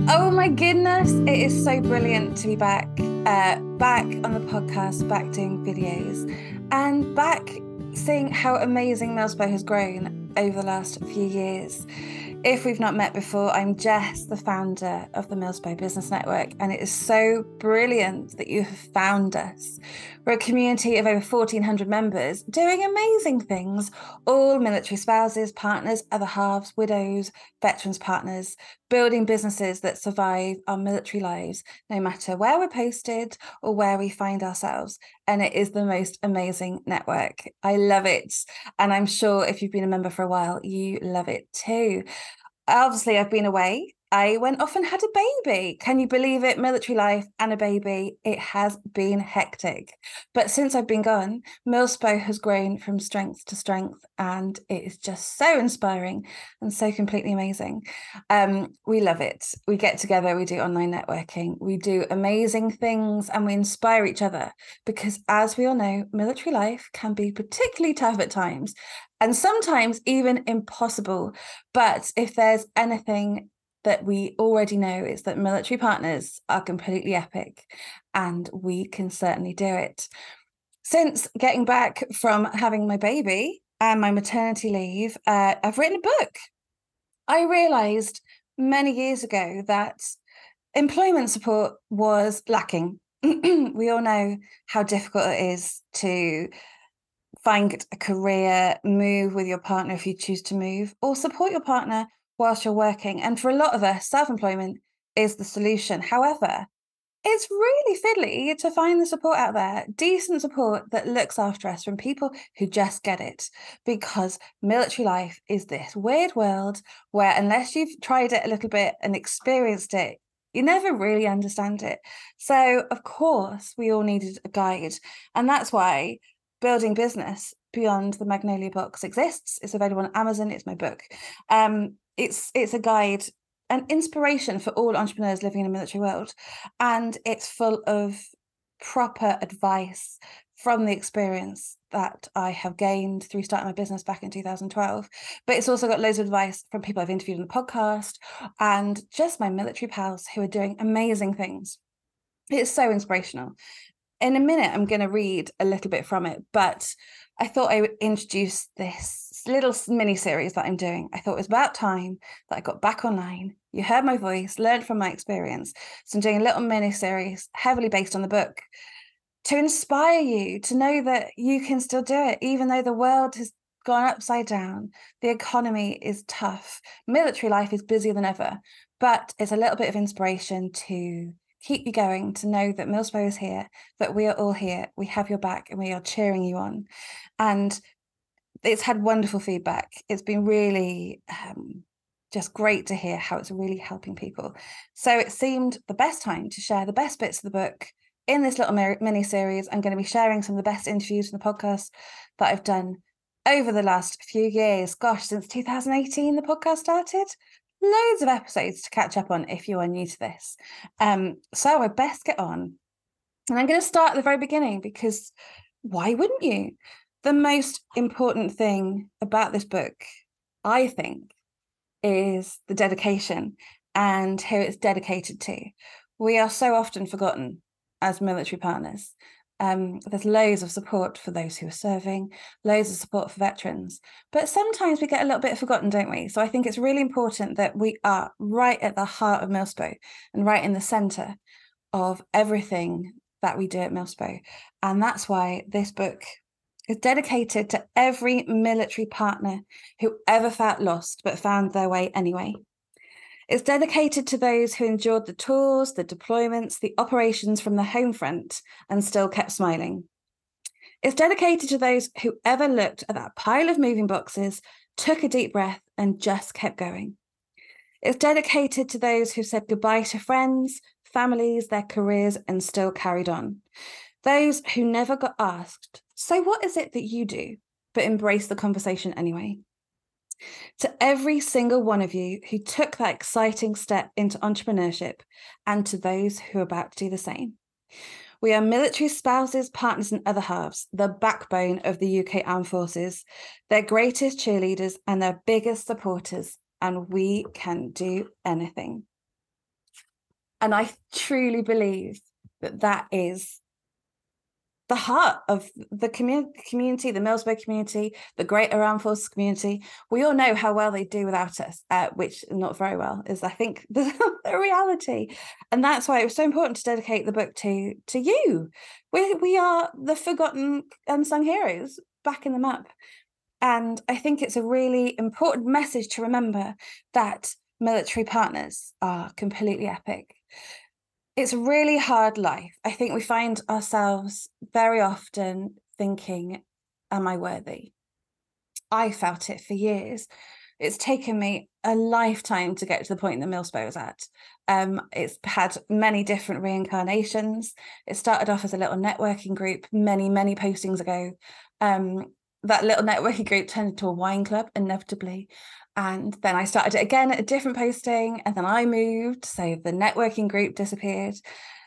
Oh my goodness, it is so brilliant to be back, back on the podcast, back doing videos, and back seeing how amazing Millspo has grown over the last few years. If we've not met before, I'm Jess, the founder of the Millspo Business Network, and it is so brilliant that you have found us. We're a community of over 1,400 members doing amazing things, all military spouses, partners, other halves, widows, veterans partners, building businesses that survive our military lives, no matter where we're posted or where we find ourselves. And it is the most amazing network. I love it. And I'm sure if you've been a member for a while, you love it too. Obviously, I've been away. I went off and had a baby. Can you believe it? Military life and a baby. It has been hectic. But since I've been gone, Millspo has grown from strength to strength, and it is just so inspiring and so completely amazing. We love it. We get together, we do online networking, we do amazing things, and we inspire each other because, as we all know, military life can be particularly tough at times and sometimes even impossible. But if there's anything that we already know, it's that military partners are completely epic, and we can certainly do it. Since getting back from having my baby and my maternity leave, I've written a book. I realised many years ago that employment support was lacking. We all know how difficult it is to find a career, move with your partner if you choose to move, or support your partner whilst you're working. And for a lot of us, self-employment is the solution. However, it's really fiddly to find the support out there, decent support that looks after us from people who just get it. Because military life is this weird world where, unless you've tried it a little bit and experienced it, you never really understand it. So, of course, we all needed a guide. And that's why Building Business Beyond the Magnolia Box exists. It's available on Amazon. It's my book. It's a guide, an inspiration for all entrepreneurs living in a military world. And it's full of proper advice from the experience that I have gained through starting my business back in 2012. But it's also got loads of advice from people I've interviewed on the podcast and just my military pals who are doing amazing things. It's so inspirational. In a minute, I'm going to read a little bit from it, but I thought I would introduce this little mini series that I'm doing. I thought it was about time that I got back online. You heard my voice, learned from my experience. So I'm doing a little mini series heavily based on the book to inspire you to know that you can still do it, even though the world has gone upside down. The economy is tough. Military life is busier than ever, but it's a little bit of inspiration to keep you going, to know that Millspo is here, that we are all here, we have your back, and we are cheering you on. And it's had wonderful feedback. It's been really just great to hear how it's really helping people. So it seemed the best time to share the best bits of the book in this little mini series. I'm going to be sharing some of the best interviews from the podcast that I've done over the last few years. Gosh, since 2018, the podcast started. Loads of episodes to catch up on if you are new to this. So I best get on. And I'm going to start at the very beginning because why wouldn't you? The most important thing about this book, I think, is the dedication and who it's dedicated to. We are so often forgotten as military partners. There's loads of support for those who are serving, loads of support for veterans, but sometimes we get a little bit forgotten, don't we? So I think it's really important that we are right at the heart of Millspo and right in the centre of everything that we do at Millspo. And that's why this book is dedicated to every military partner who ever felt lost but found their way anyway. It's dedicated to those who endured the tours, the deployments, the operations from the home front and still kept smiling. It's dedicated to those who ever looked at that pile of moving boxes, took a deep breath and just kept going. It's dedicated to those who said goodbye to friends, families, their careers and still carried on. Those who never got asked, so what is it that you do, but embraced the conversation anyway. To every single one of you who took that exciting step into entrepreneurship, and to those who are about to do the same. We are military spouses, partners, and other halves, the backbone of the UK Armed Forces, their greatest cheerleaders and their biggest supporters, and we can do anything. And I truly believe that that is the heart of the community, the Millspo community, the Greater Armed Forces community. We all know how well they do without us, which not very well is, I think, the reality. And that's why it was so important to dedicate the book to you. We are the forgotten unsung heroes, backing them up. And I think it's a really important message to remember that military partners are completely epic. It's a really hard life. I think we find ourselves very often thinking, am I worthy? I felt it for years. It's taken me a lifetime to get to the point that Millspo was at. It's had many different reincarnations. It started off as a little networking group many, many postings ago. That little networking group turned into a wine club, inevitably. And then I started it again at a different posting, and then I moved, so the networking group disappeared.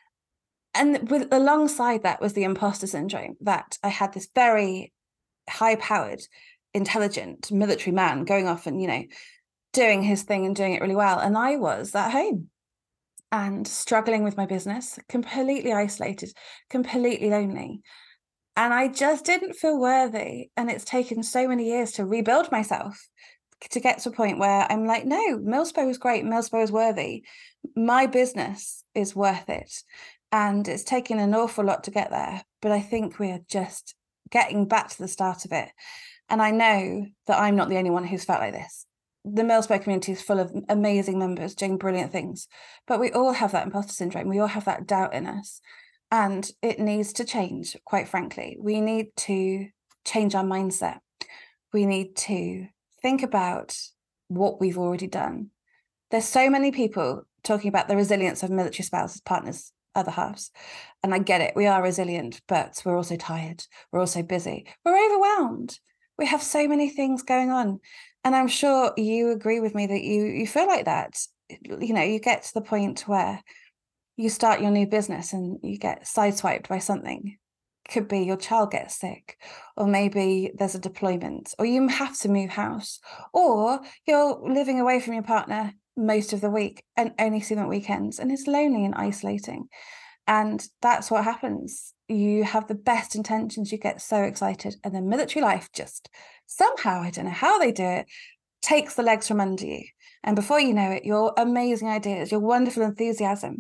And alongside that was the imposter syndrome, that I had this very high-powered, intelligent military man going off and, doing his thing and doing it really well. And I was at home and struggling with my business, completely isolated, completely lonely. And I just didn't feel worthy. And it's taken so many years to rebuild myself to get to a point where I'm like, no, Millspo is great. Millspo is worthy. My business is worth it. And it's taken an awful lot to get there. But I think we're just getting back to the start of it. And I know that I'm not the only one who's felt like this. The Millspo community is full of amazing members doing brilliant things. But we all have that imposter syndrome. We all have that doubt in us. And it needs to change, quite frankly. We need to change our mindset. We need to think about what we've already done. There's so many people talking about the resilience of military spouses, partners, other halves. And I get it. We are resilient, but we're also tired. We're also busy. We're overwhelmed. We have so many things going on. And I'm sure you agree with me that you feel like that. You get to the point where you start your new business and you get sideswiped by something. Could be your child gets sick, or maybe there's a deployment, or you have to move house, or you're living away from your partner most of the week and only see them at weekends, and it's lonely and isolating. And that's what happens. You have the best intentions, you get so excited, and then military life just somehow, I don't know how they do it, takes the legs from under you. And before you know it, your amazing ideas, your wonderful enthusiasm,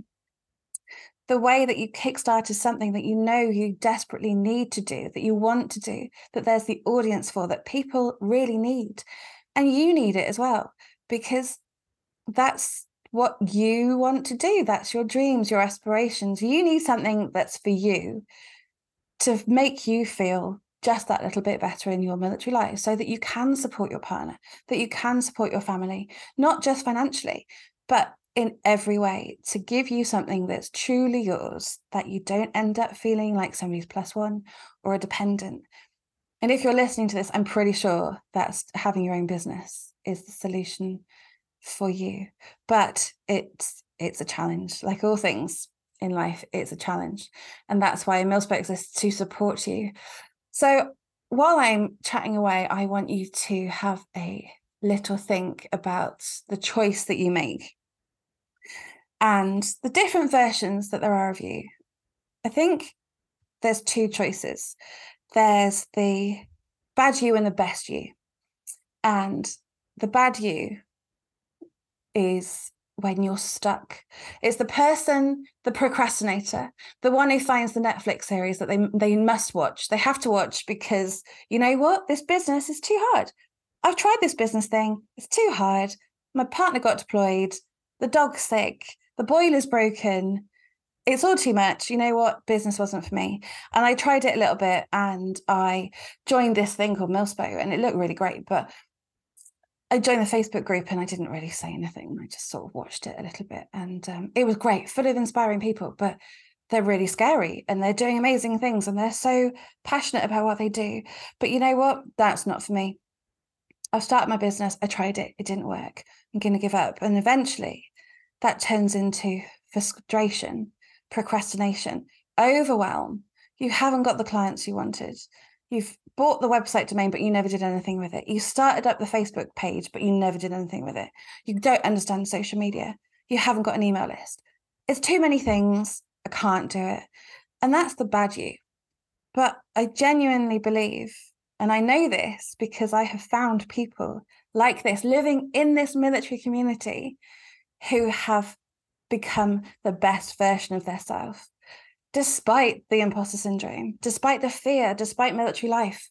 the way that you kickstarted something that you desperately need to do, that you want to do, that there's the audience for, that people really need. And you need it as well, because that's what you want to do. That's your dreams, your aspirations. You need something that's for you to make you feel just that little bit better in your military life, so that you can support your partner, that you can support your family, not just financially, but in every way, to give you something that's truly yours, that you don't end up feeling like somebody's plus one or a dependent. And if you're listening to this, I'm pretty sure that having your own business is the solution for you. But it's a challenge. Like all things in life, it's a challenge. And that's why Millspo exists, to support you. So while I'm chatting away, I want you to have a little think about the choice that you make and the different versions that there are of you. I think there's two choices. There's the bad you and the best you. And the bad you is when you're stuck. It's the person, the procrastinator, the one who finds the Netflix series that they must watch. They have to watch because, you know what? This business is too hard. I've tried this business thing. It's too hard. My partner got deployed. The dog's sick. The boiler's broken. It's all too much. You know what? Business wasn't for me. And I tried it a little bit, and I joined this thing called Millspo, and it looked really great. But I joined the Facebook group and I didn't really say anything. I just sort of watched it a little bit. And it was great, full of inspiring people, but they're really scary and they're doing amazing things and they're so passionate about what they do. But you know what? That's not for me. I've started my business. I tried it. It didn't work. I'm going to give up. And eventually that turns into frustration, procrastination, overwhelm. You haven't got the clients you wanted. You've bought the website domain, but you never did anything with it. You started up the Facebook page, but you never did anything with it. You don't understand social media. You haven't got an email list. it's too many things, I can't do it. And that's the bad you. But I genuinely believe, and I know this because I have found people like this living in this military community who have become the best version of themselves, despite the imposter syndrome, despite the fear, despite military life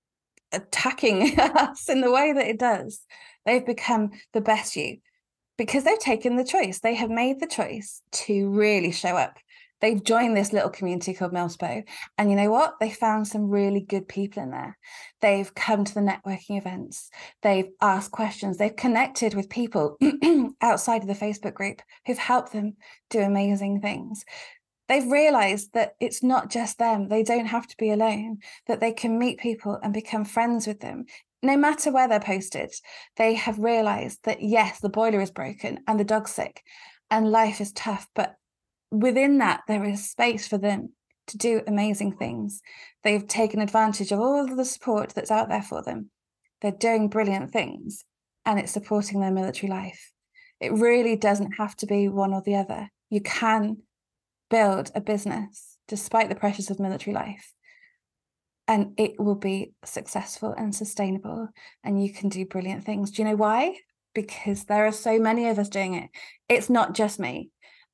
attacking us in the way that it does. They've become the best you because they've taken the choice. They have made the choice to really show up. They've joined this little community called Millspo. And you know what? They found some really good people in there. They've come to the networking events. They've asked questions. They've connected with people outside of the Facebook group who've helped them do amazing things. They've realized that it's not just them. They don't have to be alone, that they can meet people and become friends with them. No matter where they're posted, they have realized that, yes, the boiler is broken and the dog's sick and life is tough, but within that, there is space for them to do amazing things. They've taken advantage of all of the support that's out there for them. They're doing brilliant things, and it's supporting their military life. It really doesn't have to be one or the other. You can build a business despite the pressures of military life, and it will be successful and sustainable, and you can do brilliant things. Do you know why? Because there are so many of us doing it. It's not just me.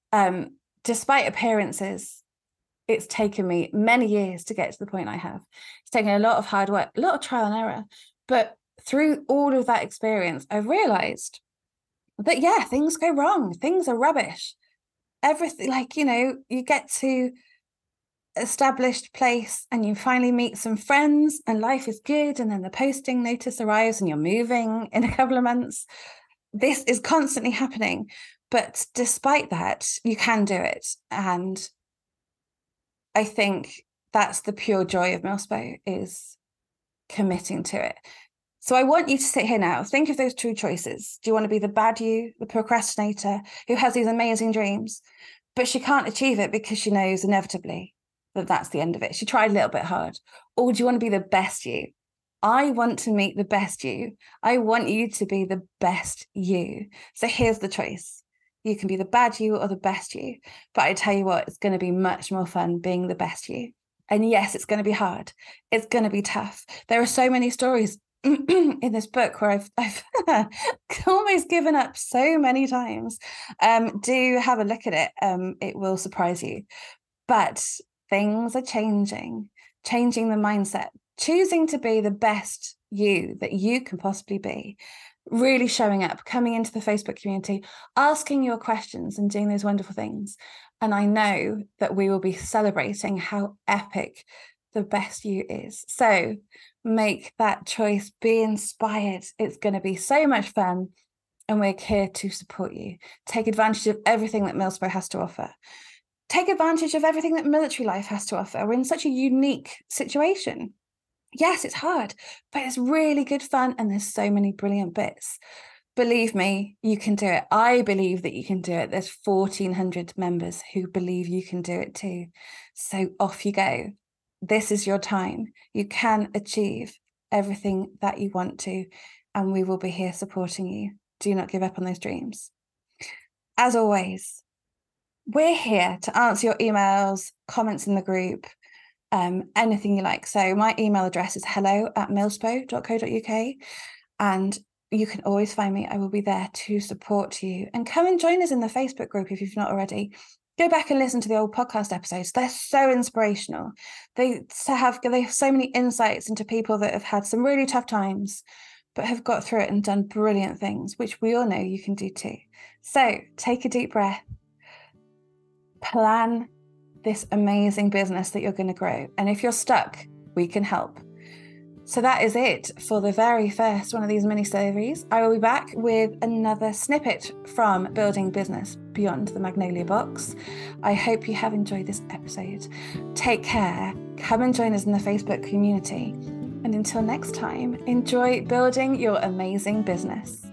Despite appearances, it's taken me many years to get to the point I have. It's taken a lot of hard work, a lot of trial and error. But through all of that experience, I've realized that, yeah, things go wrong. Things are rubbish. Everything, like, you get to established place and you finally meet some friends and life is good. And then the posting notice arrives and you're moving in a couple of months. This is constantly happening. But despite that, you can do it. And I think that's the pure joy of Millspo, is committing to it. So I want you to sit here now. Think of those two choices. Do you want to be the bad you, the procrastinator who has these amazing dreams, but she can't achieve it because she knows inevitably that that's the end of it? She tried a little bit hard. Or do you want to be the best you? I want to meet the best you. I want you to be the best you. So here's the choice. You can be the bad you or the best you. But I tell you what, it's going to be much more fun being the best you. And yes, it's going to be hard. It's going to be tough. There are so many stories in this book where I've almost given up so many times. Do have a look at it. It will surprise you. But things are changing the mindset, choosing to be the best you that you can possibly be. Really showing up, coming into the Facebook community, asking your questions and doing those wonderful things. And I know that we will be celebrating how epic the best you is. So make that choice, be inspired. It's going to be so much fun. And we're here to support you. Take advantage of everything that Millspo has to offer. Take advantage of everything that military life has to offer. We're in such a unique situation. Yes, it's hard, but it's really good fun. And there's so many brilliant bits. Believe me, you can do it. I believe that you can do it. There's 1,400 members who believe you can do it too. So off you go. This is your time. You can achieve everything that you want to, and we will be here supporting you. Do not give up on those dreams. As always, we're here to answer your emails, comments in the group, anything you like. So my email address is hello@millspo.co.uk, and you can always find me. I will be there to support you. And come and join us in the Facebook group if you've not already. Go back and listen to the old podcast episodes. They're so inspirational. They have so many insights into people that have had some really tough times, but have got through it and done brilliant things, which we all know you can do too. So take a deep breath. Plan this amazing business that you're going to grow. And if you're stuck, we can help. So that is it for the very first one of these mini series. I will be back with another snippet from Building Business Beyond the Magnolia Box. I hope you have enjoyed this episode. Take care. Come and join us in the Facebook community. And until next time, enjoy building your amazing business.